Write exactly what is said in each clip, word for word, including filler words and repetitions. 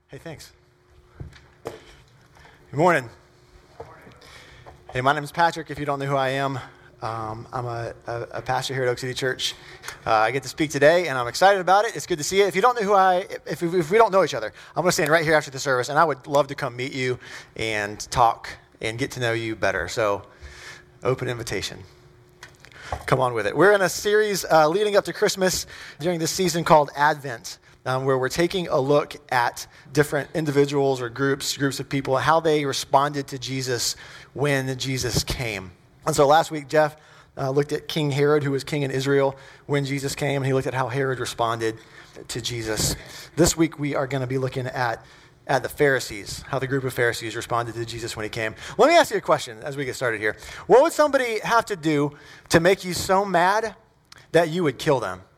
Hey, thanks. Good morning. Hey, my name is Patrick. If you don't know who I am, um, I'm a, a, a pastor here at Oak City Church. Uh, I get to speak today, and I'm excited about it. It's good to see you. If you don't know who I, if, if we don't know each other, I'm going to stand right here after the service, and I would love to come meet you and talk and get to know you better. So, open invitation. Come on with it. We're in a series uh, leading up to Christmas during this season called Advent. Um, where we're taking a look at different individuals or groups, groups of people, how they responded to Jesus when Jesus came. And so last week, Jeff uh, looked at King Herod, who was king in Israel when Jesus came, and he looked at how Herod responded to Jesus. This week, we are going to be looking at, at the Pharisees, how the group of Pharisees responded to Jesus when he came. Let me ask you a question as we get started here. What would somebody have to do to make you so mad that you would kill them?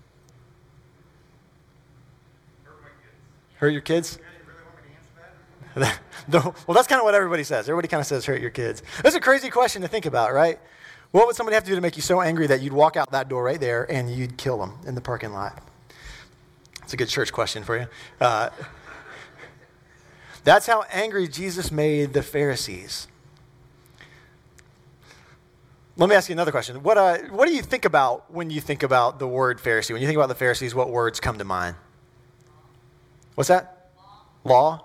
Hurt your kids? Well, that's kind of what everybody says. Everybody kind of says hurt your kids. That's a crazy question to think about, right? What would somebody have to do to make you so angry that you'd walk out that door right there and you'd kill them in the parking lot? That's a good church question for you. Uh, that's how angry Jesus made the Pharisees. Let me ask you another question. What, uh, what do you think about when you think about the word Pharisee? When you think about the Pharisees, what words come to mind? What's that? Law. Law?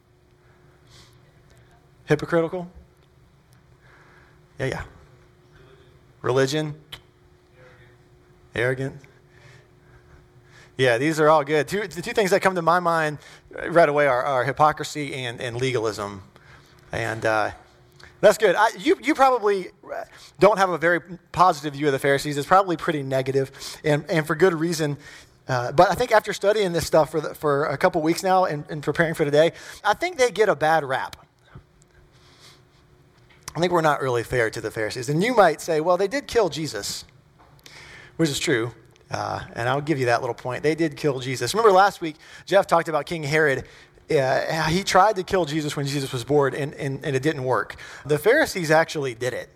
Hypocritical? Yeah, yeah. Religion? Religion? Arrogant. Arrogant? Yeah, these are all good. Two, the two things that come to my mind right away are, are hypocrisy and, and legalism. And uh, that's good. I, you, you probably don't have a very positive view of the Pharisees. It's probably pretty negative, and, and for good reason. Uh, but I think after studying this stuff for the, for a couple weeks now and, and preparing for today, I think they get a bad rap. I think we're not really fair to the Pharisees. And you might say, well, they did kill Jesus, which is true. Uh, and I'll give you that little point. They did kill Jesus. Remember last week, Jeff talked about King Herod. Uh, he tried to kill Jesus when Jesus was born, and, and, and it didn't work. The Pharisees actually did it.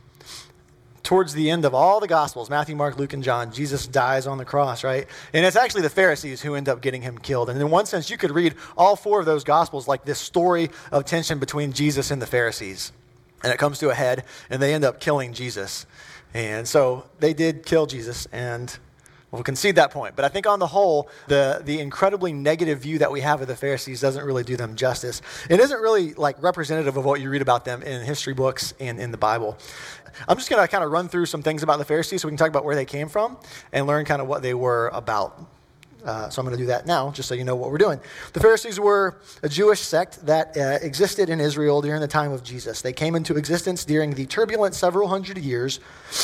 Towards the end of all the Gospels, Matthew, Mark, Luke, and John, Jesus dies on the cross, right? And it's actually the Pharisees who end up getting him killed. And in one sense, you could read all four of those Gospels like this story of tension between Jesus and the Pharisees. And it comes to a head, and they end up killing Jesus. And so they did kill Jesus, and we'll concede that point. But I think on the whole, the, the incredibly negative view that we have of the Pharisees doesn't really do them justice. It isn't really like representative of what you read about them in history books and in the Bible. I'm just going to kind of run through some things about the Pharisees so we can talk about where they came from and learn kind of what they were about. Uh, so I'm going to do that now, just so you know what we're doing. The Pharisees were a Jewish sect that uh, existed in Israel during the time of Jesus. They came into existence during the turbulent several hundred years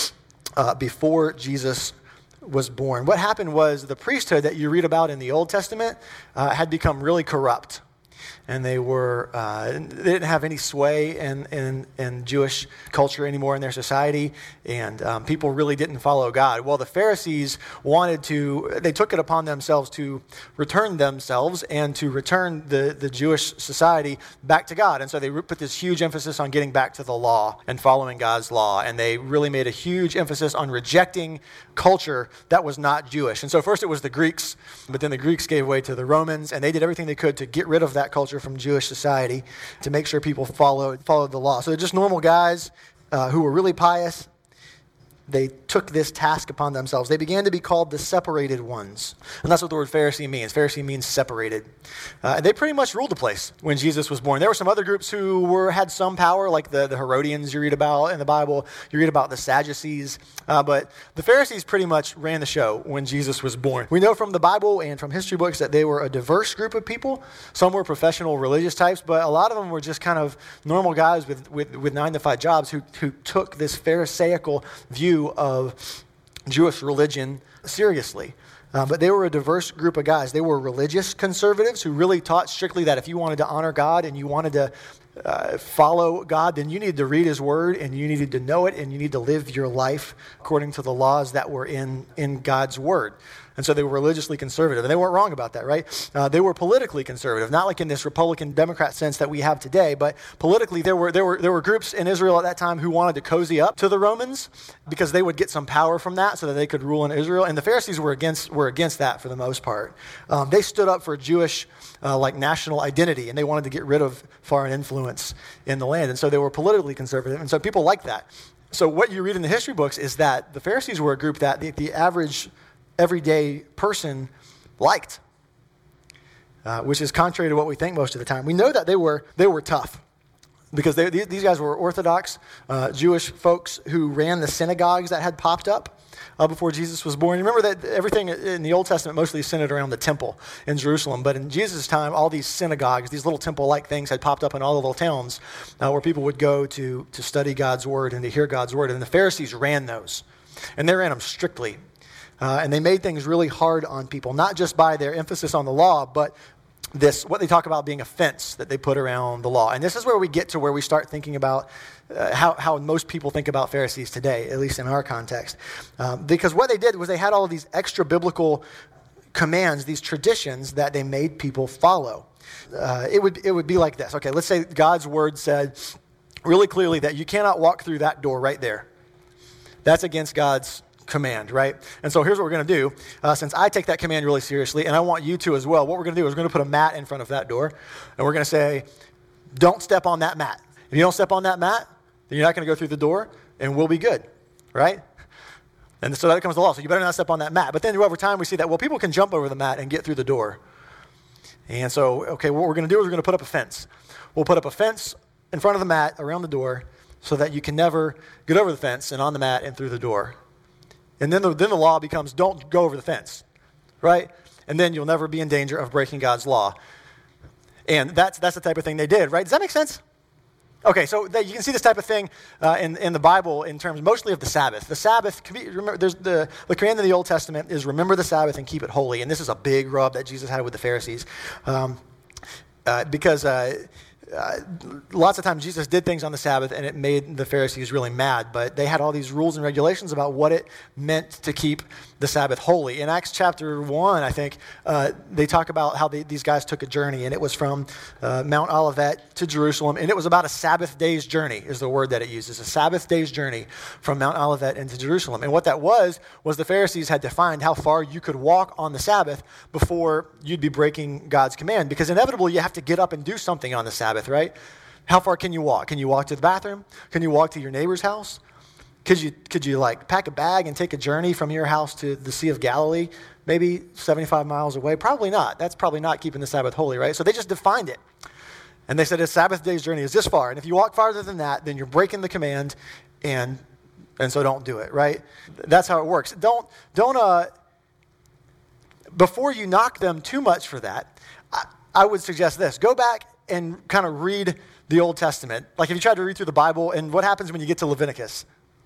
uh, before Jesus was born. What happened was the priesthood that you read about in the Old Testament uh, had become really corrupt. And they were uh, they didn't have any sway in, in, in Jewish culture anymore in their society, and um, people really didn't follow God. Well, the Pharisees wanted to, they took it upon themselves to return themselves and to return the, the Jewish society back to God. And so they put this huge emphasis on getting back to the law and following God's law. And they really made a huge emphasis on rejecting culture that was not Jewish. And so first it was the Greeks, but then the Greeks gave way to the Romans, and they did everything they could to get rid of that culture from Jewish society to make sure people followed followed the law. So they're just normal guys uh, who were really pious. They took this task upon themselves. They began to be called the separated ones. And that's what the word Pharisee means. Pharisee means separated. Uh, and they pretty much ruled the place when Jesus was born. There were some other groups who were had some power, like the, the Herodians you read about in the Bible. You read about the Sadducees. Uh, but the Pharisees pretty much ran the show when Jesus was born. We know from the Bible and from history books that they were a diverse group of people. Some were professional religious types, but a lot of them were just kind of normal guys with, with, with nine to five jobs who, who took this Pharisaical view of Jewish religion seriously. Uh, but they were a diverse group of guys. They were religious conservatives who really taught strictly that if you wanted to honor God and you wanted to uh, follow God, then you needed to read his word and you needed to know it and you need to live your life according to the laws that were in, in God's word. And so they were religiously conservative. And they weren't wrong about that, right? Uh, they were politically conservative, not like in this Republican Democrat sense that we have today, but politically there were there were there were groups in Israel at that time who wanted to cozy up to the Romans because they would get some power from that so that they could rule in Israel. And the Pharisees were against were against that for the most part. Um, they stood up for Jewish uh, like national identity, and they wanted to get rid of foreign influence in the land. And so they were politically conservative. And so people liked that. So what you read in the history books is that the Pharisees were a group that the, the average everyday person liked, uh, which is contrary to what we think most of the time. We know that they were they were tough because they, these guys were Orthodox uh, Jewish folks who ran the synagogues that had popped up uh, before Jesus was born. Remember that everything in the Old Testament mostly centered around the temple in Jerusalem, but in Jesus' time, all these synagogues, these little temple-like things had popped up in all the little towns uh, where people would go to, to study God's word and to hear God's word, and the Pharisees ran those, and they ran them strictly. Uh, and they made things really hard on people, not just by their emphasis on the law, but this, what they talk about being a fence that they put around the law. And this is where we get to where we start thinking about uh, how, how most people think about Pharisees today, at least in our context. Um, because what they did was they had all of these extra biblical commands, these traditions that they made people follow. Uh, it would it would be like this. Okay, let's say God's word said really clearly that you cannot walk through that door right there. That's against God's command, right? And so here's what we're going to do. Uh, since I take that command really seriously, and I want you to as well, what we're going to do is we're going to put a mat in front of that door, and we're going to say, don't step on that mat. If you don't step on that mat, then you're not going to go through the door, and we'll be good, right? And so that becomes the law. So you better not step on that mat. But then over time, we see that, well, people can jump over the mat and get through the door. And so, okay, what we're going to do is we're going to put up a fence. We'll put up a fence in front of the mat around the door so that you can never get over the fence and on the mat and through the door. And then the, then the law becomes, don't go over the fence, right? And then you'll never be in danger of breaking God's law. And that's that's the type of thing they did, right? Does that make sense? Okay, so they, you can see this type of thing uh, in, in the Bible in terms mostly of the Sabbath. The Sabbath, remember, there's the, the command in the Old Testament is remember the Sabbath and keep it holy. And this is a big rub that Jesus had with the Pharisees. Um, uh, because... Uh, Uh, lots of times Jesus did things on the Sabbath and it made the Pharisees really mad, but they had all these rules and regulations about what it meant to keep the Sabbath holy. In Acts chapter one, I think, uh, they talk about how they, these guys took a journey, and it was from uh, Mount Olivet to Jerusalem, and it was about a Sabbath day's journey is the word that it uses, a Sabbath day's journey from Mount Olivet into Jerusalem. And what that was, was the Pharisees had defined how far you could walk on the Sabbath before you'd be breaking God's command, because inevitably you have to get up and do something on the Sabbath, right? How far can you walk? Can you walk to the bathroom? Can you walk to your neighbor's house? Could you could you like pack a bag and take a journey from your house to the Sea of Galilee, maybe seventy-five miles away? Probably not. That's probably not keeping the Sabbath holy, right? So they just defined it. And they said a Sabbath day's journey is this far. And if you walk farther than that, then you're breaking the command, and and so don't do it, right? That's how it works. Don't, don't uh, before you knock them too much for that, I, I would suggest this. Go back and kind of read the Old Testament. Like if you try to read through the Bible, and what happens when you get to Leviticus?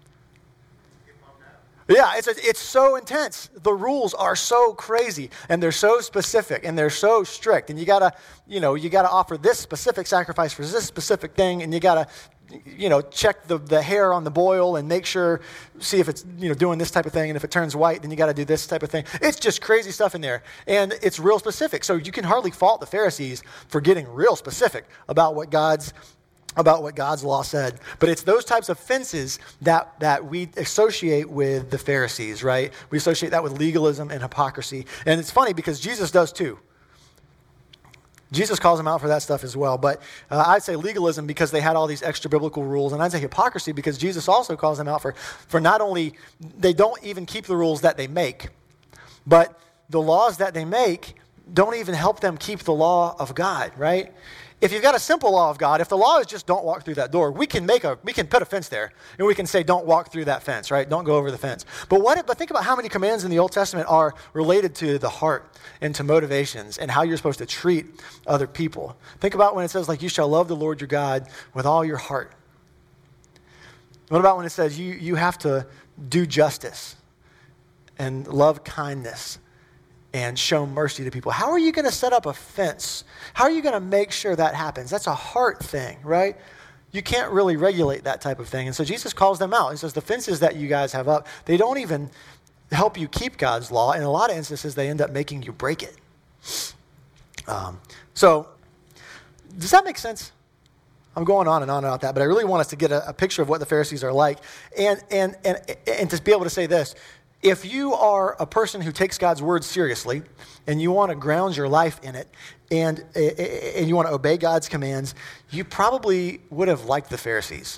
Yeah, it's it's so intense. The rules are so crazy, and they're so specific, and they're so strict. And you gotta, you know, you gotta offer this specific sacrifice for this specific thing, and you gotta, you know, check the, the hair on the boil and make sure, see if it's, you know, doing this type of thing. And if it turns white, then you got to do this type of thing. It's just crazy stuff in there, and it's real specific. So you can hardly fault the Pharisees for getting real specific about what God's about what God's law said. But it's those types of fences that, that we associate with the Pharisees, right? We associate that with legalism and hypocrisy. And it's funny because Jesus does too. Jesus calls them out for that stuff as well. But uh, I'd say legalism because they had all these extra biblical rules. And I'd say hypocrisy because Jesus also calls them out for, for not only, they don't even keep the rules that they make, but the laws that they make don't even help them keep the law of God, right? If you've got a simple law of God, if the law is just don't walk through that door, we can make a, we can put a fence there, and we can say don't walk through that fence, right? Don't go over the fence. But what? But think about how many commands in the Old Testament are related to the heart and to motivations and how you're supposed to treat other people. Think about when it says like you shall love the Lord your God with all your heart. What about when it says you you have to do justice and love kindness and show mercy to people? How are you going to set up a fence? How are you going to make sure that happens? That's a heart thing, right? You can't really regulate that type of thing. And so Jesus calls them out. He says, the fences that you guys have up, they don't even help you keep God's law. In a lot of instances, they end up making you break it. Um, so, does that make sense? I'm going on and on about that, but I really want us to get a, a picture of what the Pharisees are like, and and and and to be able to say this: if you are a person who takes God's word seriously, and you want to ground your life in it, and and you want to obey God's commands, you probably would have liked the Pharisees.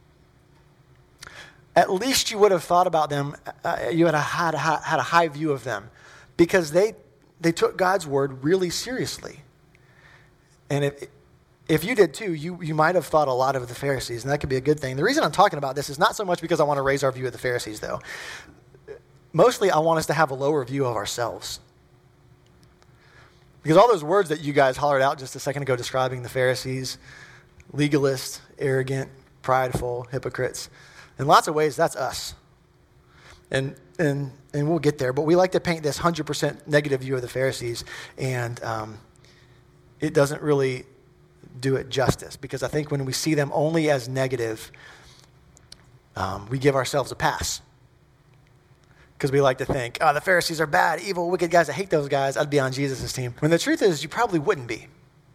At least you would have thought about them. Uh, you had a, had, a, had a high view of them, because they they took God's word really seriously. And if if you did too, you you might have thought a lot of the Pharisees, and that could be a good thing. The reason I'm talking about this is not so much because I want to raise our view of the Pharisees, though. Mostly, I want us to have a lower view of ourselves. Because all those words that you guys hollered out just a second ago describing the Pharisees, legalist, arrogant, prideful, hypocrites, in lots of ways, that's us. And and and we'll get there, but we like to paint this one hundred percent negative view of the Pharisees, and um, it doesn't really do it justice, because I think when we see them only as negative, um, we give ourselves a pass. Because we like to think, oh, the Pharisees are bad, evil, wicked guys. I hate those guys. I'd be on Jesus' team. When the truth is, you probably wouldn't be.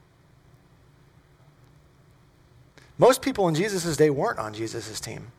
Most people in Jesus' day weren't on Jesus' team.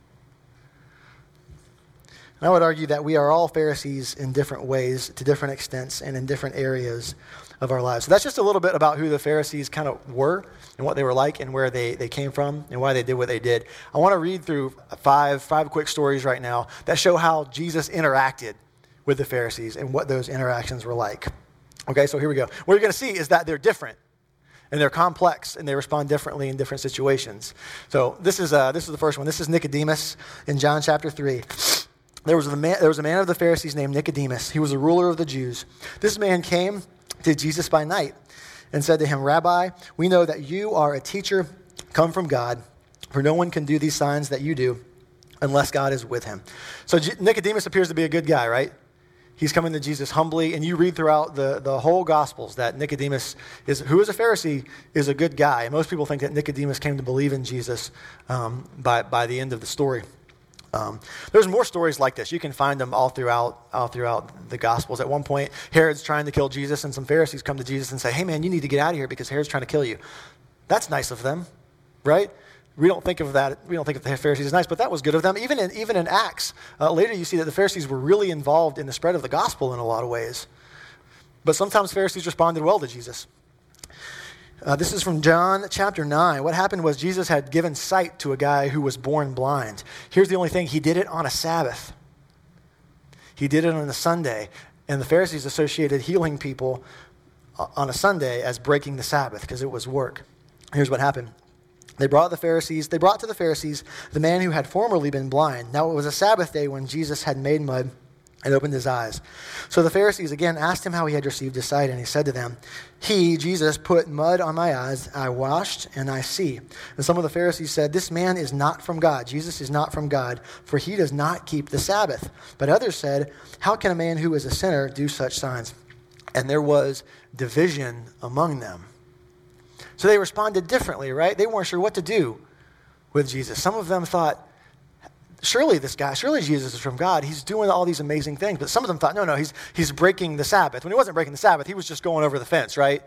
And I would argue that we are all Pharisees in different ways, to different extents, and in different areas of our lives. So that's just a little bit about who the Pharisees kind of were, and what they were like, and where they, they came from, and why they did what they did. I want to read through five, five quick stories right now that show how Jesus interacted with the Pharisees and what those interactions were like. Okay, so here we go. What you're going to see is that they're different, and they're complex, and they respond differently in different situations. So this is uh, this is the first one. This is Nicodemus in John chapter three. There was, a man, there was a man of the Pharisees named Nicodemus. He was a ruler of the Jews. This man came to Jesus by night and said to him, Rabbi, we know that you are a teacher come from God, for no one can do these signs that you do unless God is with him. So Nicodemus appears to be a good guy, right? He's coming to Jesus humbly, and you read throughout the, the whole Gospels that Nicodemus, is, who is a Pharisee, is a good guy. And most people think that Nicodemus came to believe in Jesus um, by, by the end of the story. Um, there's more stories like this. You can find them all throughout all throughout the Gospels. At one point, Herod's trying to kill Jesus, and some Pharisees come to Jesus and say, hey man, you need to get out of here because Herod's trying to kill you. That's nice of them, right? We don't think of that. We don't think of the Pharisees as nice, but that was good of them. Even in even in Acts, uh, later you see that the Pharisees were really involved in the spread of the gospel in a lot of ways. But sometimes Pharisees responded well to Jesus. Uh, this is from John chapter nine. What happened was Jesus had given sight to a guy who was born blind. Here's the only thing. He did it on a Sabbath. He did it on a Sunday. And the Pharisees associated healing people on a Sunday as breaking the Sabbath because it was work. Here's what happened. They brought the Pharisees, they brought to the Pharisees the man who had formerly been blind. Now it was a Sabbath day when Jesus had made mud and opened his eyes. So the Pharisees again asked him how he had received his sight, and he said to them, He, Jesus, put mud on my eyes, I washed, and I see. And some of the Pharisees said, This man is not from God. Jesus is not from God, for he does not keep the Sabbath. But others said, How can a man who is a sinner do such signs? And there was division among them. So they responded differently, right? They weren't sure what to do with Jesus. Some of them thought, Surely this guy, surely Jesus is from God. He's doing all these amazing things. But some of them thought, no, no, he's he's breaking the Sabbath. When he wasn't breaking the Sabbath, he was just going over the fence, right?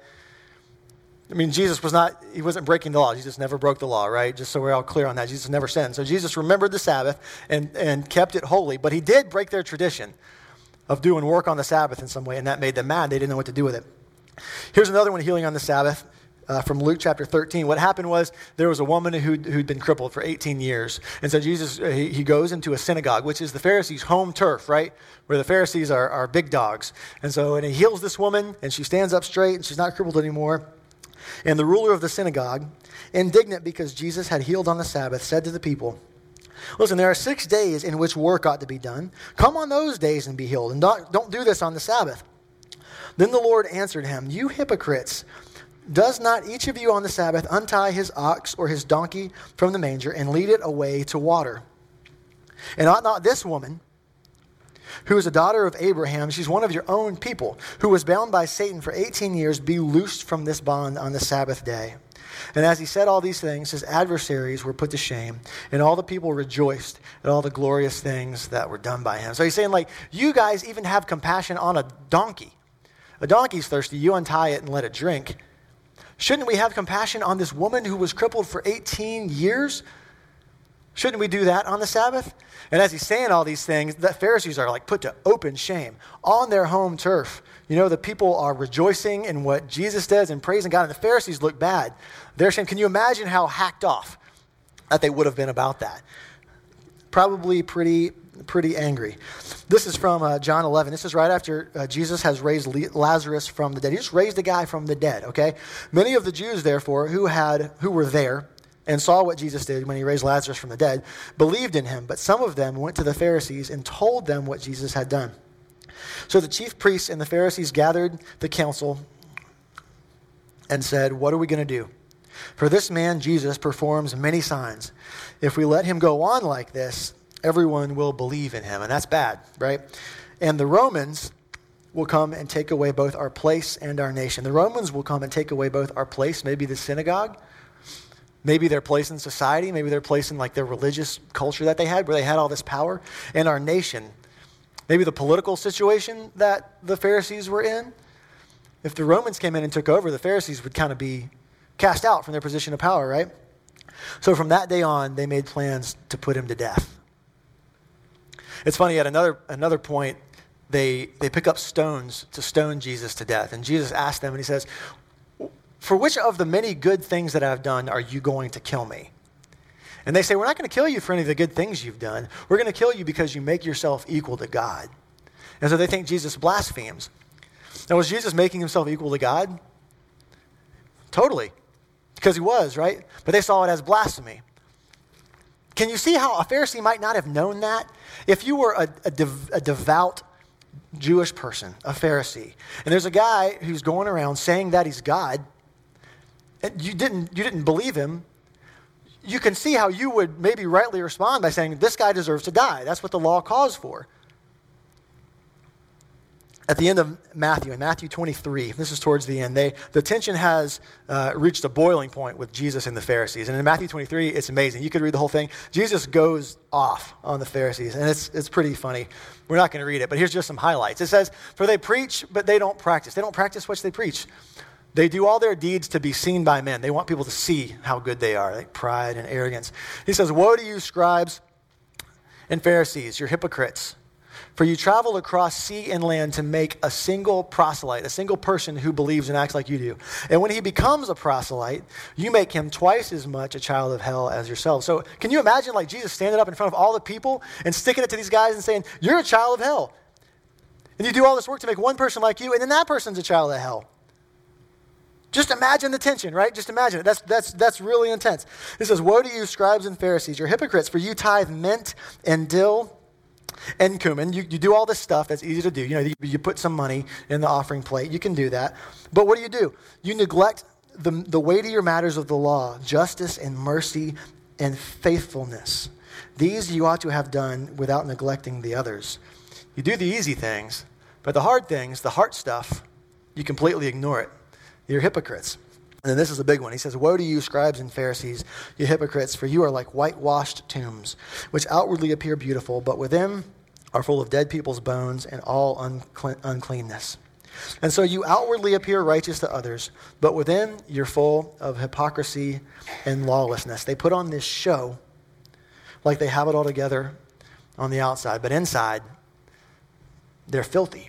I mean, Jesus was not, he wasn't breaking the law. Jesus never broke the law, right? Just so we're all clear on that. Jesus never sinned. So Jesus remembered the Sabbath and, and kept it holy. But he did break their tradition of doing work on the Sabbath in some way, and that made them mad. They didn't know what to do with it. Here's another one, healing on the Sabbath. Uh, from Luke chapter thirteen. What happened was there was a woman who'd, who'd been crippled for eighteen years. And so Jesus, uh, he, he goes into a synagogue, which is the Pharisees' home turf, right? Where the Pharisees are, are big dogs. And so and he heals this woman, and she stands up straight, and she's not crippled anymore. And the ruler of the synagogue, indignant because Jesus had healed on the Sabbath, said to the people, Listen, there are six days in which work ought to be done. Come on those days and be healed, and don't, don't do this on the Sabbath. Then the Lord answered him, You hypocrites! Does not each of you on the Sabbath untie his ox or his donkey from the manger and lead it away to water? And ought not this woman, who is a daughter of Abraham, she's one of your own people, who was bound by Satan for eighteen years, be loosed from this bond on the Sabbath day? And as he said all these things, his adversaries were put to shame, and all the people rejoiced at all the glorious things that were done by him. So he's saying, like, you guys even have compassion on a donkey. A donkey's thirsty, you untie it and let it drink. Shouldn't we have compassion on this woman who was crippled for eighteen years? Shouldn't we do that on the Sabbath? And as he's saying all these things, the Pharisees are like put to open shame on their home turf. You know, the people are rejoicing in what Jesus does and praising God, and the Pharisees look bad. They're saying, can you imagine how hacked off that they would have been about that? Probably pretty, pretty angry. This is from uh, John eleven. This is right after uh, Jesus has raised Lazarus from the dead. He just raised a guy from the dead, okay? Many of the Jews, therefore, who had who were there and saw what Jesus did when he raised Lazarus from the dead, believed in him. But some of them went to the Pharisees and told them what Jesus had done. So the chief priests and the Pharisees gathered the council and said, what are we going to do? For this man, Jesus, performs many signs. If we let him go on like this, everyone will believe in him. And that's bad, right? And the Romans will come and take away both our place and our nation. The Romans will come and take away both our place, maybe the synagogue, maybe their place in society, maybe their place in like their religious culture that they had, where they had all this power, and our nation. Maybe the political situation that the Pharisees were in. If the Romans came in and took over, the Pharisees would kind of be cast out from their position of power, right? So from that day on, they made plans to put him to death. It's funny, at another another point, they they pick up stones to stone Jesus to death. And Jesus asked them, and he says, for which of the many good things that I've done are you going to kill me? And they say, we're not going to kill you for any of the good things you've done. We're going to kill you because you make yourself equal to God. And so they think Jesus blasphemes. Now, was Jesus making himself equal to God? Totally. Because he was, right? But they saw it as blasphemy. Can you see how a Pharisee might not have known that? If you were a, a, dev, a devout Jewish person, a Pharisee, and there's a guy who's going around saying that he's God, and you didn't, you didn't believe him, you can see how you would maybe rightly respond by saying, this guy deserves to die. That's what the law calls for. At the end of Matthew, in Matthew twenty-three, this is towards the end, they, the tension has uh, reached a boiling point with Jesus and the Pharisees. And in Matthew twenty-three, it's amazing. You could read the whole thing. Jesus goes off on the Pharisees, and it's it's pretty funny. We're not going to read it, but here's just some highlights. It says, for they preach, but they don't practice. They don't practice what they preach. They do all their deeds to be seen by men. They want people to see how good they are, like pride and arrogance. He says, woe to you, scribes and Pharisees, you're hypocrites. For you travel across sea and land to make a single proselyte, a single person who believes and acts like you do. And when he becomes a proselyte, you make him twice as much a child of hell as yourself. So can you imagine like Jesus standing up in front of all the people and sticking it to these guys and saying, you're a child of hell. And you do all this work to make one person like you, and then that person's a child of hell. Just imagine the tension, right? Just imagine it. That's that's that's really intense. It says, woe to you, scribes and Pharisees, you're hypocrites, for you tithe mint and dill and cumin. You, you do all this stuff that's easy to do. You know, you, you put some money in the offering plate. You can do that. But what do you do? You neglect the, the weightier matters of the law, justice and mercy and faithfulness. These you ought to have done without neglecting the others. You do the easy things, but the hard things, the heart stuff, you completely ignore it. You're hypocrites. And then this is a big one. He says, woe to you, scribes and Pharisees, you hypocrites, for you are like whitewashed tombs, which outwardly appear beautiful, but within are full of dead people's bones and all uncle- uncleanness. And so you outwardly appear righteous to others, but within you're full of hypocrisy and lawlessness. They put on this show like they have it all together on the outside, but inside, they're filthy,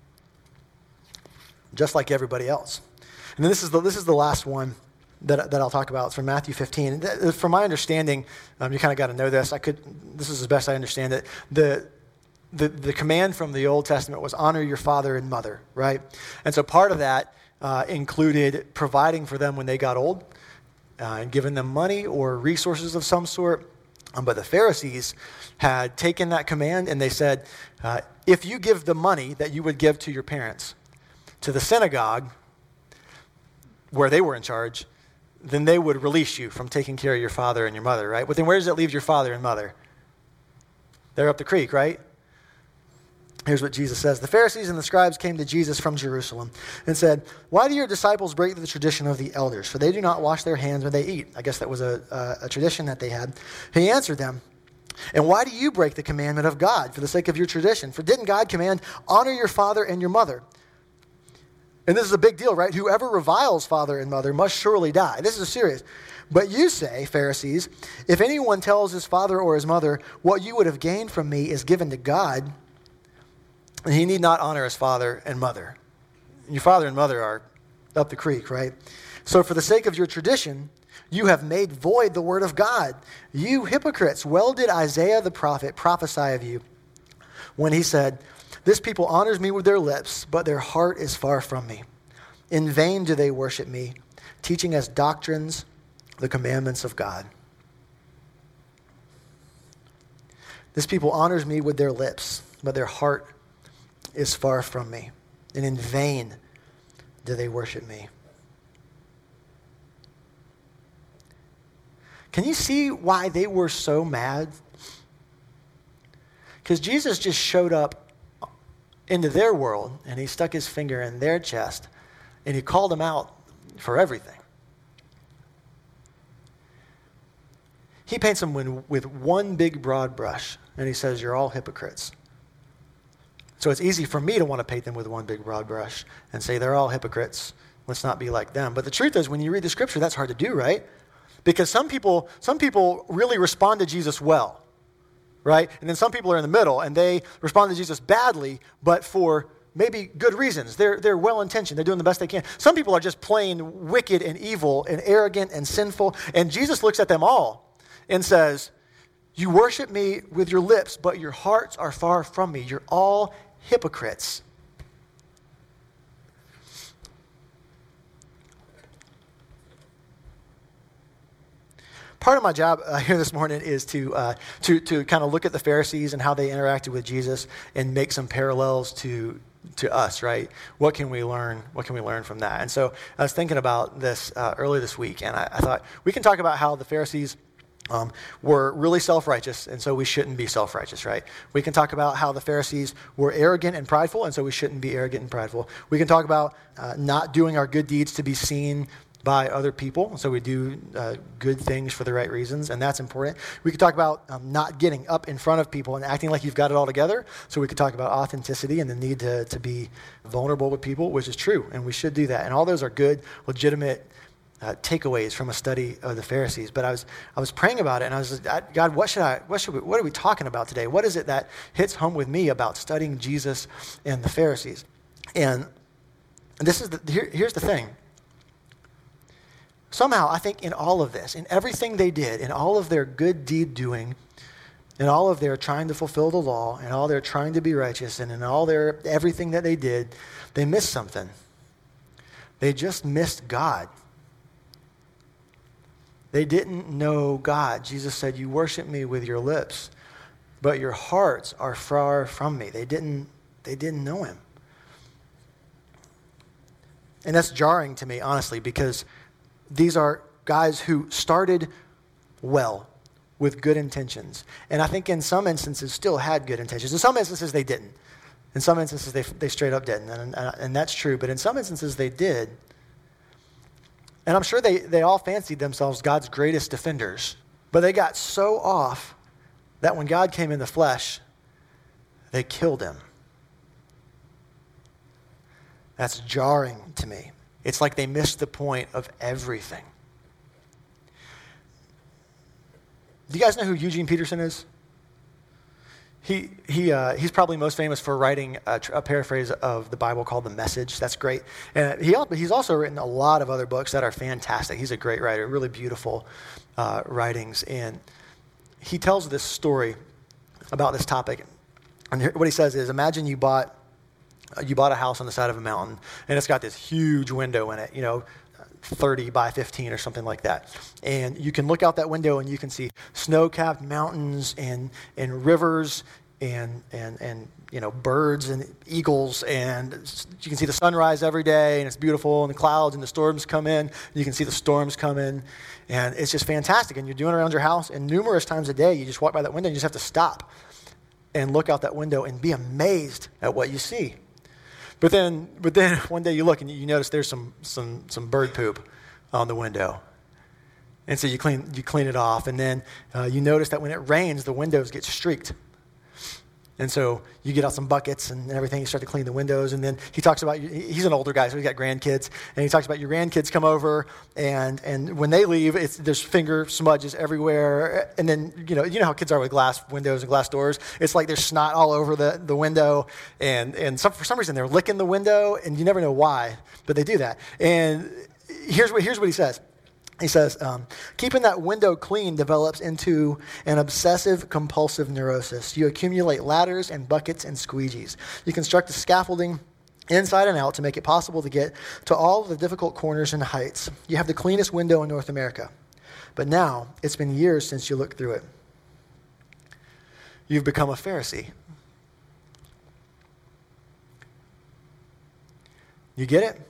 just like everybody else. And then this is the this is the last one that that I'll talk about. It's from Matthew fifteen. From my understanding, um, you kind of got to know this. I could. This is as best I understand it. The the the command from the Old Testament was honor your father and mother, right? And so part of that uh, included providing for them when they got old, uh, and giving them money or resources of some sort. Um, but the Pharisees had taken that command and they said, uh, if you give the money that you would give to your parents to the synagogue, where they were in charge, then they would release you from taking care of your father and your mother, right? But then where does it leave your father and mother? They're up the creek, right? Here's what Jesus says. The Pharisees and the scribes came to Jesus from Jerusalem and said, "Why do your disciples break the tradition of the elders? For they do not wash their hands when they eat." I guess that was a, a, a tradition that they had. He answered them, "And why do you break the commandment of God for the sake of your tradition? For didn't God command, 'Honor your father and your mother'?" And this is a big deal, right? "Whoever reviles father and mother must surely die." This is serious. "But you say, Pharisees, if anyone tells his father or his mother, 'What you would have gained from me is given to God,' and he need not honor his father and mother." Your father and mother are up the creek, right? "So for the sake of your tradition, you have made void the word of God. You hypocrites, well did Isaiah the prophet prophesy of you when he said, 'This people honors me with their lips, but their heart is far from me. In vain do they worship me, teaching as doctrines the commandments of God.'" This people honors me with their lips, but their heart is far from me. And in vain do they worship me. Can you see why they were so mad? Because Jesus just showed up into their world, and he stuck his finger in their chest, and he called them out for everything. He paints them with one big broad brush, and he says, "You're all hypocrites." So it's easy for me to want to paint them with one big broad brush and say they're all hypocrites. Let's not be like them. But the truth is, when you read the scripture, that's hard to do, right? Because some people, some people really respond to Jesus well, right? And then some people are in the middle, and they respond to Jesus badly, but for maybe good reasons. They're, they're well-intentioned. They're doing the best they can. Some people are just plain wicked and evil and arrogant and sinful. And Jesus looks at them all and says, "You worship me with your lips, but your hearts are far from me. You're all hypocrites." Part of my job uh, here this morning is to uh, to to kind of look at the Pharisees and how they interacted with Jesus and make some parallels to to us, right? What can we learn? What can we learn from that? And so I was thinking about this uh, earlier this week, and I, I thought we can talk about how the Pharisees Um, were really self-righteous, and so we shouldn't be self-righteous, right? We can talk about how the Pharisees were arrogant and prideful, and so we shouldn't be arrogant and prideful. We can talk about uh, not doing our good deeds to be seen by other people, and so we do uh, good things for the right reasons, and that's important. We could talk about um, not getting up in front of people and acting like you've got it all together, so we could talk about authenticity and the need to, to be vulnerable with people, which is true, and we should do that. And all those are good, legitimate Uh, takeaways from a study of the Pharisees. But I was I was praying about it, and I was like, God, what should I? What should we? What are we talking about today? What is it that hits home with me about studying Jesus and the Pharisees? And this is the, here, here's the thing. Somehow, I think in all of this, in everything they did, in all of their good deed doing, in all of their trying to fulfill the law, and all their trying to be righteous, and in all their everything that they did, they missed something. They just missed God. They didn't know God. Jesus said, "You worship me with your lips, but your hearts are far from me." They didn't, they didn't know him. And that's jarring to me, honestly, because these are guys who started well with good intentions. And I think in some instances still had good intentions. In some instances they didn't. In some instances they, they straight up didn't. And, and, and that's true. But in some instances they did. And I'm sure they, they all fancied themselves God's greatest defenders. But they got so off that when God came in the flesh, they killed him. That's jarring to me. It's like they missed the point of everything. Do you guys know who Eugene Peterson is? He he uh, he's probably most famous for writing a, a paraphrase of the Bible called The Message. That's great. And he he's also written a lot of other books that are fantastic. He's a great writer, really beautiful uh, writings. And he tells this story about this topic. And what he says is, imagine you bought you bought a house on the side of a mountain, and it's got this huge window in it, you know, thirty by fifteen or something like that. And you can look out that window and you can see snow-capped mountains and and rivers and and and you know, birds and eagles, and you can see the sunrise every day, and it's beautiful, and the clouds and the storms come in. You can see the storms come in, and it's just fantastic. And you're doing it around your house, and numerous times a day you just walk by that window and you just have to stop and look out that window and be amazed at what you see. But then, but then one day you look and you notice there's some some some bird poop on the window, and so you clean you clean it off, and then uh, you notice that when it rains, the windows get streaked. And so you get out some buckets and everything, you start to clean the windows, and then he talks about, he's an older guy, so he's got grandkids, and he talks about your grandkids come over, and and when they leave, it's, there's finger smudges everywhere, and then, you know, you know how kids are with glass windows and glass doors, it's like there's snot all over the, the window, and, and some, for some reason they're licking the window, and you never know why, but they do that. And here's what, here's what he says. He says, um, keeping that window clean develops into an obsessive-compulsive neurosis. You accumulate ladders and buckets and squeegees. You construct the scaffolding inside and out to make it possible to get to all of the difficult corners and heights. You have the cleanest window in North America. But now, it's been years since you looked through it. You've become a Pharisee. You get it?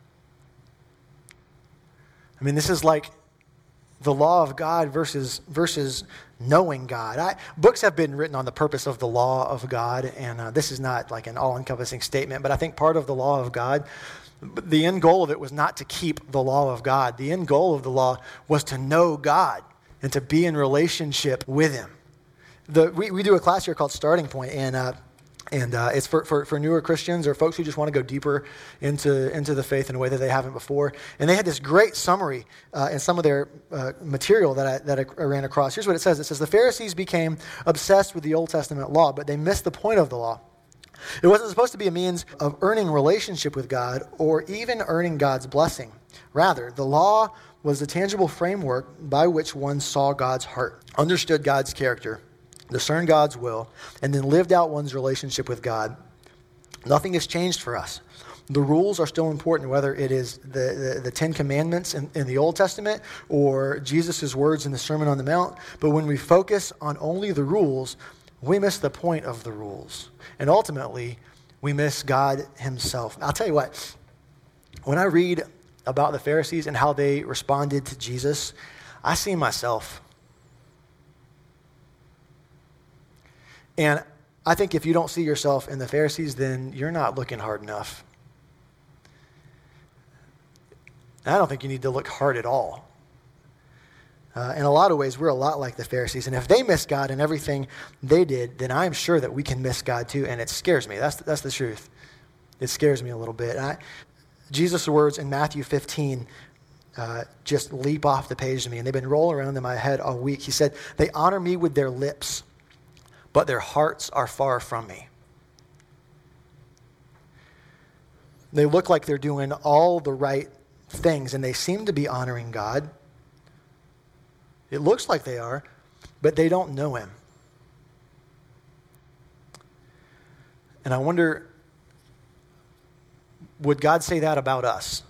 I mean, this is like the law of God versus versus knowing God. I, books have been written on the purpose of the law of God, and uh, this is not like an all-encompassing statement, but I think part of the law of God, the end goal of it was not to keep the law of God. The end goal of the law was to know God and to be in relationship with Him. The, we, we do a class here called Starting Point, and uh, And uh, it's for, for, for newer Christians or folks who just want to go deeper into, into the faith in a way that they haven't before. And they had this great summary uh, in some of their uh, material that I, that I ran across. Here's what it says. It says, the Pharisees became obsessed with the Old Testament law, but they missed the point of the law. It wasn't supposed to be a means of earning relationship with God or even earning God's blessing. Rather, the law was the tangible framework by which one saw God's heart, understood God's character, discern God's will, and then lived out one's relationship with God. Nothing has changed for us. The rules are still important, whether it is the, the, the Ten Commandments in, in the Old Testament or Jesus' words in the Sermon on the Mount. But when we focus on only the rules, we miss the point of the rules. And ultimately, we miss God Himself. I'll tell you what, when I read about the Pharisees and how they responded to Jesus, I see myself. And I think if you don't see yourself in the Pharisees, then you're not looking hard enough. And I don't think you need to look hard at all. Uh, in a lot of ways, we're a lot like the Pharisees. And if they miss God in everything they did, then I'm sure that we can miss God too. And it scares me. That's, that's the truth. It scares me a little bit. I, Jesus' words in Matthew fifteen uh, just leap off the page to me. And they've been rolling around in my head all week. He said, they honor me with their lips, but their hearts are far from me. They look like they're doing all the right things, and they seem to be honoring God. It looks like they are, but they don't know Him. And I wonder, would God say that about us?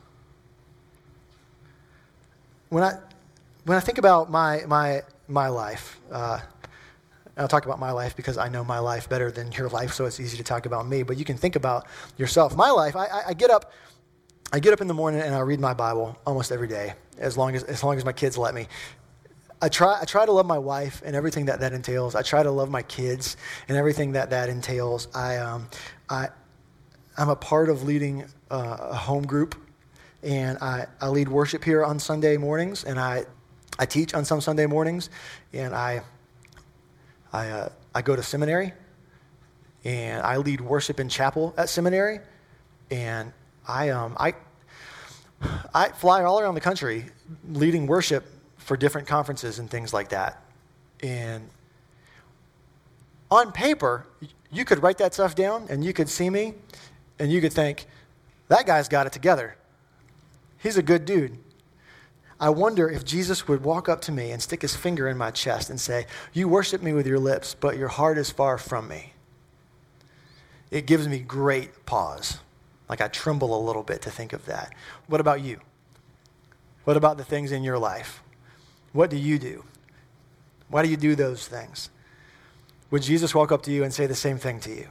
When I when I think about my my my life, uh, I'll talk about my life because I know my life better than your life, so it's easy to talk about me. But you can think about yourself. My life, I, I, I get up, I get up in the morning and I read my Bible almost every day, as long as as long as my kids let me. I try I try to love my wife and everything that that entails. I try to love my kids and everything that that entails. I um I I'm a part of leading uh, a home group, and I, I lead worship here on Sunday mornings, and I I teach on some Sunday mornings, and I. I uh, I go to seminary, and I lead worship in chapel at seminary, and I um I I fly all around the country leading worship for different conferences and things like that. And on paper, you could write that stuff down, and you could see me, and you could think, that guy's got it together. He's a good dude. I wonder if Jesus would walk up to me and stick his finger in my chest and say, you worship me with your lips, but your heart is far from me. It gives me great pause. Like I tremble a little bit to think of that. What about you? What about the things in your life? What do you do? Why do you do those things? Would Jesus walk up to you and say the same thing to you?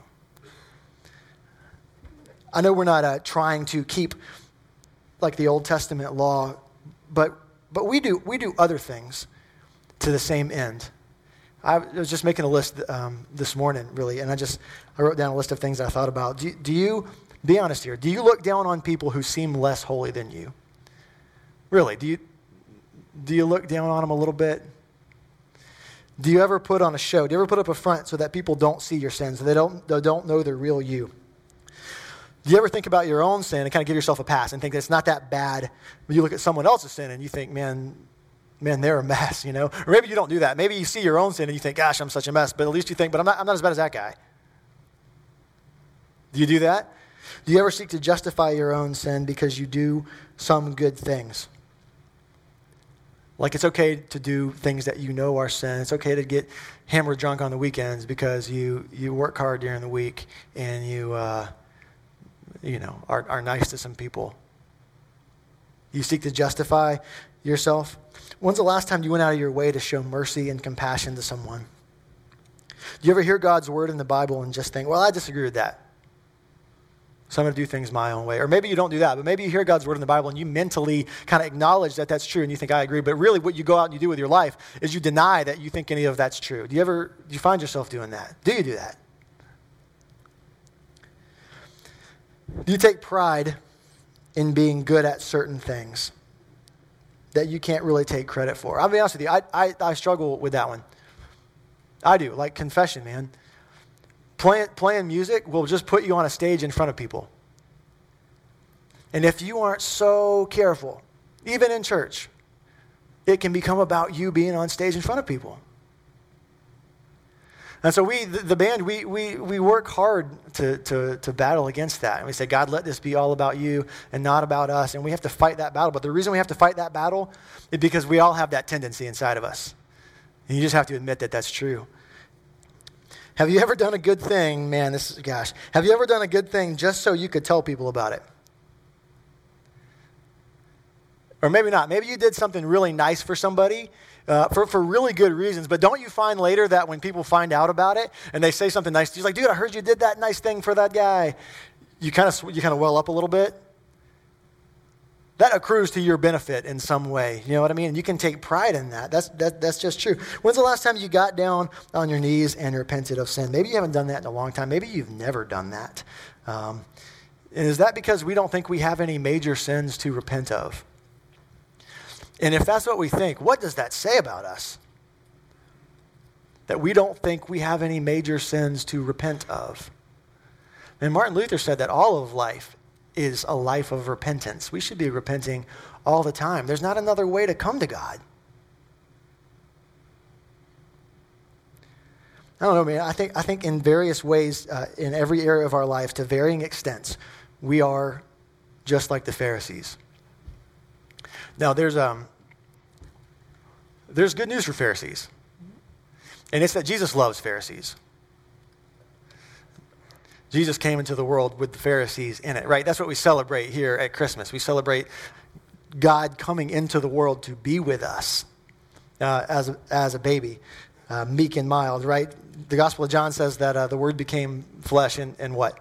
I know we're not uh, trying to keep like the Old Testament law, But but we do we do other things to the same end. I was just making a list um, this morning, really, and I just I wrote down a list of things I thought about. Do, do you, be honest here, do you look down on people who seem less holy than you? Really, do you, do you look down on them a little bit? Do you ever put on a show? Do you ever put up a front so that people don't see your sins, so they don't, they don't know the real you? Do you ever think about your own sin and kind of give yourself a pass and think that it's not that bad when you look at someone else's sin and you think, man, man, they're a mess, you know? Or maybe you don't do that. Maybe you see your own sin and you think, gosh, I'm such a mess. But at least you think, but I'm not, I'm not as bad as that guy. Do you do that? Do you ever seek to justify your own sin because you do some good things? Like it's okay to do things that you know are sin. It's okay to get hammered drunk on the weekends because you, you work hard during the week and you, uh, you know, are, are nice to some people. You seek to justify yourself. When's the last time you went out of your way to show mercy and compassion to someone? Do you ever hear God's word in the Bible and just think, well, I disagree with that, so I'm going to do things my own way? Or maybe you don't do that, but maybe you hear God's word in the Bible and you mentally kind of acknowledge that that's true and you think, I agree. But really what you go out and you do with your life is you deny that you think any of that's true. Do you ever, do you find yourself doing that? Do you do that? Do you take pride in being good at certain things that you can't really take credit for? I'll be honest with you, I, I, I struggle with that one. I do, like confession, man. Playing, playing music will just put you on a stage in front of people. And if you aren't so careful, even in church, it can become about you being on stage in front of people. And so we, the, the band, we we we work hard to, to, to battle against that. And we say, God, let this be all about you and not about us. And we have to fight that battle. But the reason we have to fight that battle is because we all have that tendency inside of us. And you just have to admit that that's true. Have you ever done a good thing? Man, this is, gosh. Have you ever done a good thing just so you could tell people about it? Or maybe not. Maybe you did something really nice for somebody uh, for, for really good reasons. But don't you find later that when people find out about it and they say something nice to you, like, dude, I heard you did that nice thing for that guy. You kind of you kind of well up a little bit. That accrues to your benefit in some way. You know what I mean? And you can take pride in that. That's that, that's just true. When's the last time you got down on your knees and repented of sin? Maybe you haven't done that in a long time. Maybe you've never done that. Um, and is that because we don't think we have any major sins to repent of? And if that's what we think, what does that say about us? That we don't think we have any major sins to repent of. And Martin Luther said that all of life is a life of repentance. We should be repenting all the time. There's not another way to come to God. I don't know, man. I think I think in various ways, uh, in every area of our life, to varying extents, we are just like the Pharisees. Now, there's um, there's good news for Pharisees, and it's that Jesus loves Pharisees. Jesus came into the world with the Pharisees in it, right? That's what we celebrate here at Christmas. We celebrate God coming into the world to be with us uh, as, a, as a baby, uh, meek and mild, right? The Gospel of John says that uh, the Word became flesh and, and what?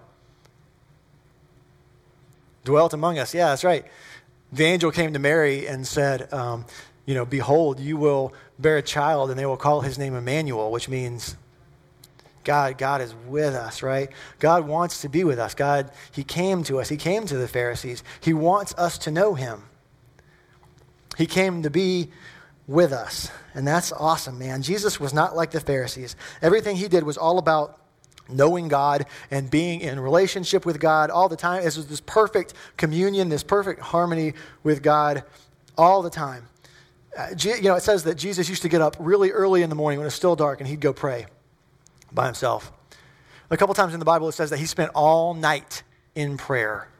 Dwelt among us. Yeah, that's right. The angel came to Mary and said, um, you know, behold, you will bear a child and they will call his name Emmanuel, which means God, God is with us, right? God wants to be with us. God, he came to us. He came to the Pharisees. He wants us to know him. He came to be with us. And that's awesome, man. Jesus was not like the Pharisees. Everything he did was all about knowing God and being in relationship with God all the time. This was this perfect communion, this perfect harmony with God all the time. Uh, you know, it says that Jesus used to get up really early in the morning when it was still dark and he'd go pray by himself. A couple times in the Bible it says that he spent all night in prayer.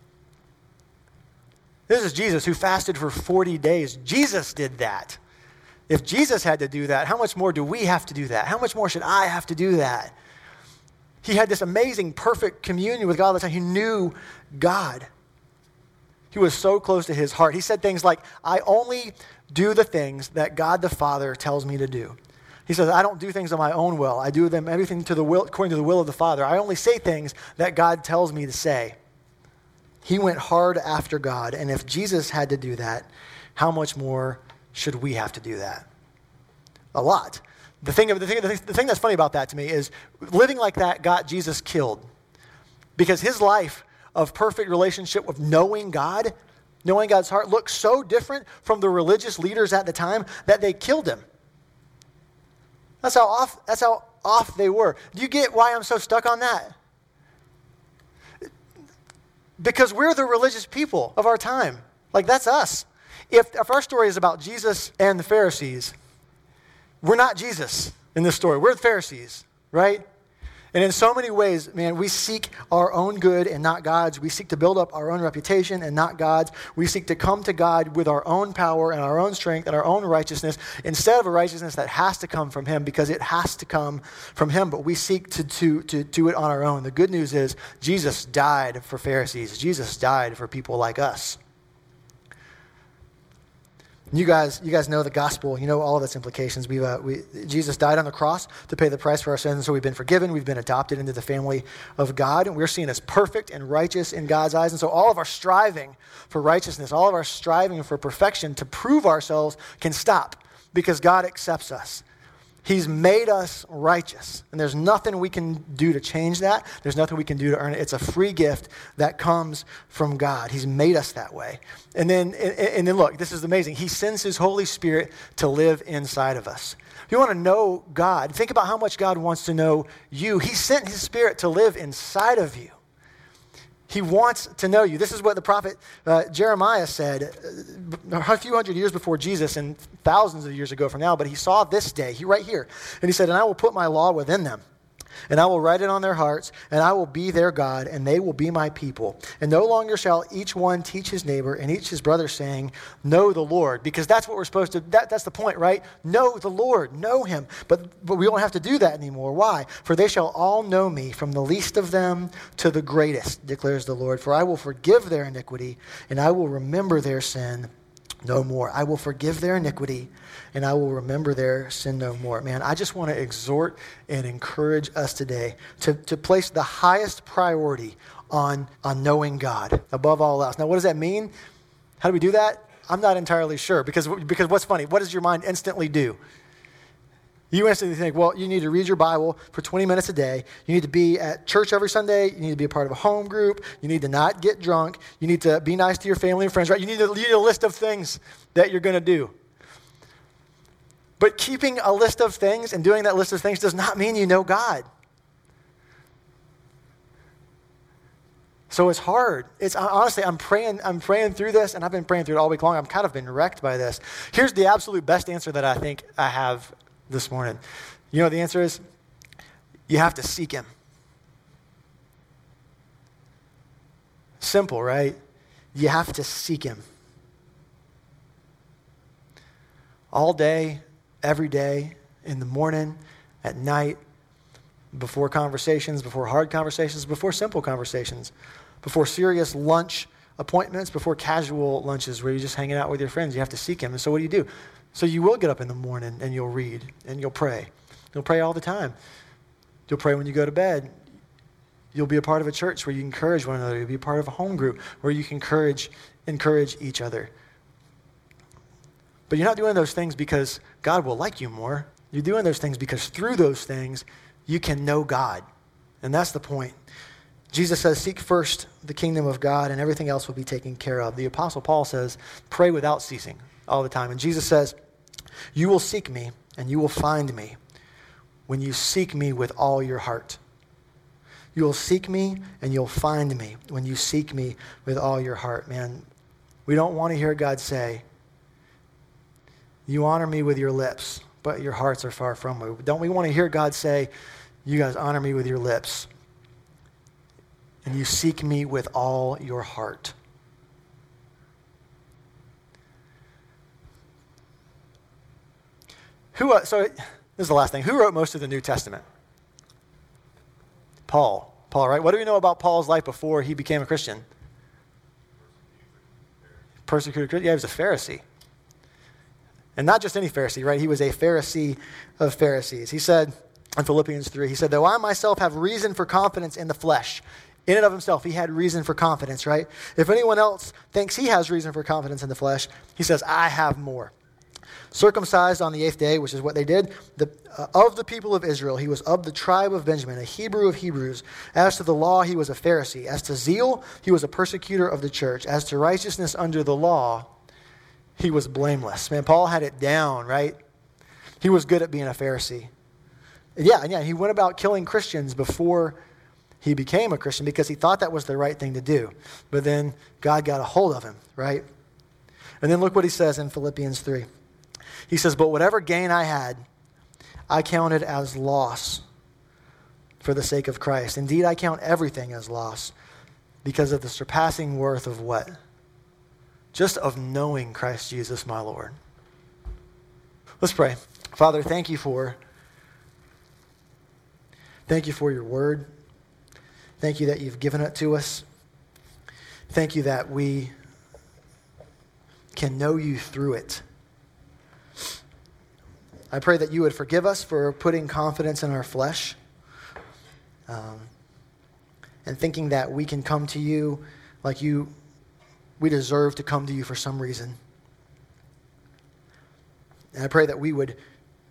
This is Jesus who fasted for forty days. Jesus did that. If Jesus had to do that, how much more do we have to do that? How much more should I have to do that? He had this amazing, perfect communion with God all the time. He knew God. He was so close to his heart. He said things like, I only do the things that God the Father tells me to do. He says, I don't do things on my own will. I do them everything to the will, according to the will of the Father. I only say things that God tells me to say. He went hard after God. And if Jesus had to do that, how much more should we have to do that? A lot. The thing, the, thing, the thing that's funny about that to me is living like that got Jesus killed because his life of perfect relationship with knowing God, knowing God's heart, looked so different from the religious leaders at the time that they killed him. That's how off, that's how off they were. Do you get why I'm so stuck on that? Because we're the religious people of our time. Like, that's us. If, if our story is about Jesus and the Pharisees, we're not Jesus in this story. We're the Pharisees, right? And in so many ways, man, we seek our own good and not God's. We seek to build up our own reputation and not God's. We seek to come to God with our own power and our own strength and our own righteousness instead of a righteousness that has to come from him because it has to come from him. But we seek to, to, to do it on our own. The good news is Jesus died for Pharisees. Jesus died for people like us. You guys, you guys know the gospel. You know all of its implications. We, uh, we, Jesus died on the cross to pay the price for our sins, so we've been forgiven. We've been adopted into the family of God, and we're seen as perfect and righteous in God's eyes. And so all of our striving for righteousness, all of our striving for perfection to prove ourselves can stop because God accepts us. He's made us righteous, and there's nothing we can do to change that. There's nothing we can do to earn it. It's a free gift that comes from God. He's made us that way. And then, and, and then look, this is amazing. He sends his Holy Spirit to live inside of us. If you want to know God, think about how much God wants to know you. He sent his Spirit to live inside of you. He wants to know you. This is what the prophet uh, Jeremiah said uh, a few hundred years before Jesus and thousands of years ago from now, but he saw this day, he right here. And he said, and I will put my law within them, and I will write it on their hearts, and I will be their God, and they will be my people. And no longer shall each one teach his neighbor and each his brother, saying, know the Lord. Because that's what we're supposed to, that, that's the point, right? Know the Lord, know him. But, but we don't have to do that anymore. Why? For they shall all know me, from the least of them to the greatest, declares the Lord. For I will forgive their iniquity, and I will remember their sin no more. I will forgive their iniquity, and I will remember their sin no more. Man, I just want to exhort and encourage us today to, to place the highest priority on, on knowing God above all else. Now, what does that mean? How do we do that? I'm not entirely sure, because, because what's funny, what does your mind instantly do? You instantly think, well, you need to read your Bible for twenty minutes a day. You need to be at church every Sunday. You need to be a part of a home group. You need to not get drunk. You need to be nice to your family and friends, right? You need, to, you need a list of things that you're going to do. But keeping a list of things and doing that list of things does not mean you know God. So it's hard. It's honestly, I'm praying, I'm praying through this, and I've been praying through it all week long. I've kind of been wrecked by this. Here's the absolute best answer that I think I have this morning. You know what the answer is? You have to seek him. Simple, right? You have to seek him. All day, every day, in the morning, at night, before conversations, before hard conversations, before simple conversations, before serious lunch appointments, before casual lunches where you're just hanging out with your friends. You have to seek him. And so what do you do? So you will get up in the morning and you'll read and you'll pray. You'll pray all the time. You'll pray when you go to bed. You'll be a part of a church where you encourage one another. You'll be a part of a home group where you can encourage, encourage each other. But you're not doing those things because God will like you more. You're doing those things because through those things, you can know God. And that's the point. Jesus says, seek first the kingdom of God and everything else will be taken care of. The Apostle Paul says, pray without ceasing all the time. And Jesus says, you will seek me and you will find me when you seek me with all your heart. You will seek me and you'll find me when you seek me with all your heart. Man, we don't want to hear God say, you honor me with your lips, but your hearts are far from me. Don't we want to hear God say, you guys honor me with your lips, and you seek me with all your heart? Who? Uh, so this is the last thing. Who wrote most of the New Testament? Paul. Paul, right? What do we know about Paul's life before he became a Christian? Persecuted Christian. Yeah, he was a Pharisee. And not just any Pharisee, right? He was a Pharisee of Pharisees. He said in Philippians three, he said, though I myself have reason for confidence in the flesh. In and of himself, he had reason for confidence, right? If anyone else thinks he has reason for confidence in the flesh, he says, I have more. circumcised on the eighth day, which is what they did, the, uh, of the people of Israel. He was of the tribe of Benjamin, a Hebrew of Hebrews. As to the law, he was a Pharisee. As to zeal, he was a persecutor of the church. As to righteousness under the law, he was blameless. Man, Paul had it down, right? He was good at being a Pharisee. Yeah, yeah, he went about killing Christians before he became a Christian because he thought that was the right thing to do. But then God got a hold of him, right? And then look what he says in Philippians three. He says, but whatever gain I had, I counted as loss for the sake of Christ. Indeed, I count everything as loss because of the surpassing worth of what? Just of knowing Christ Jesus, my Lord. Let's pray. Father, thank you for, thank you for your word. Thank you that you've given it to us. Thank you that we can know you through it. I pray that you would forgive us for putting confidence in our flesh um, and thinking that we can come to you like you, we deserve to come to you for some reason. And I pray that we would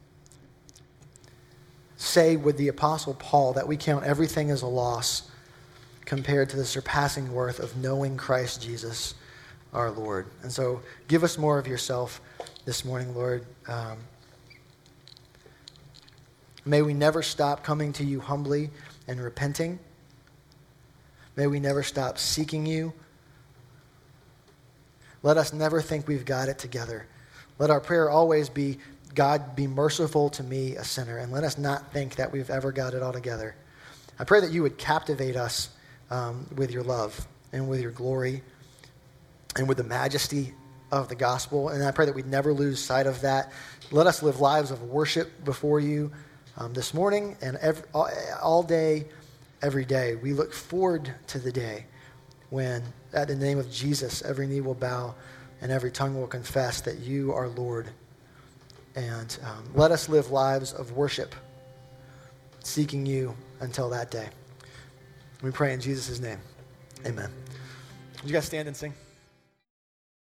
say with the Apostle Paul that we count everything as a loss compared to the surpassing worth of knowing Christ Jesus, our Lord. And so give us more of yourself this morning, Lord. Um, may we never stop coming to you humbly and repenting. May we never stop seeking you. Let us never think we've got it together. Let our prayer always be, God, be merciful to me, a sinner. And let us not think that we've ever got it all together. I pray that you would captivate us um, with your love and with your glory and with the majesty of the gospel. And I pray that we'd never lose sight of that. Let us live lives of worship before you um, this morning and every, all, all day, every day. We look forward to the day when, at the name of Jesus, every knee will bow and every tongue will confess that you are Lord. And um, let us live lives of worship, seeking you until that day. We pray in Jesus' name. Amen. Would you guys stand and sing?